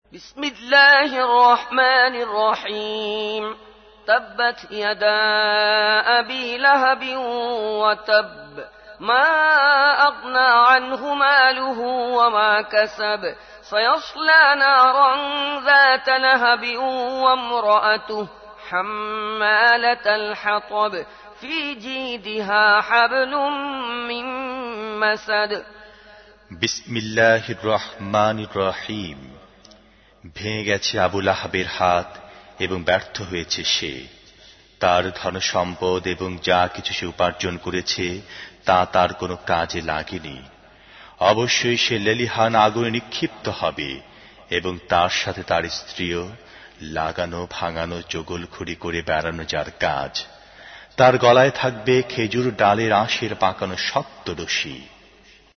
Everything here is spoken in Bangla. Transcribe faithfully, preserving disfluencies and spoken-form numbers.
بسم الله الرحمن الرحيم تبت يدا أبي لهب وتب ما أغنى عنه ماله وما كسب سيصلى نارا ذات لهب وامرأته حمالة الحطب في جيدها حبل من مسد বিসমিল্লাহির রহমানির রহিম। ভেঙে গেছে আবু লাহাবের হাত এবং ব্যর্থ হয়েছে সে। তার ধন সম্পদ এবং যা কিছু সে উপার্জন করেছে তা তার কোনো কাজে লাগেনি। অবশ্যই সে লেলিহান আগুনে নিক্ষিপ্ত হবে এবং তার সাথে তার স্ত্রীও, লাগানো ভাঙানো জগলখড়ি করে বেড়ানো যার কাজ। তার গলায় থাকবে খেজুর ডালের আঁশের পাকানো শক্ত রশি।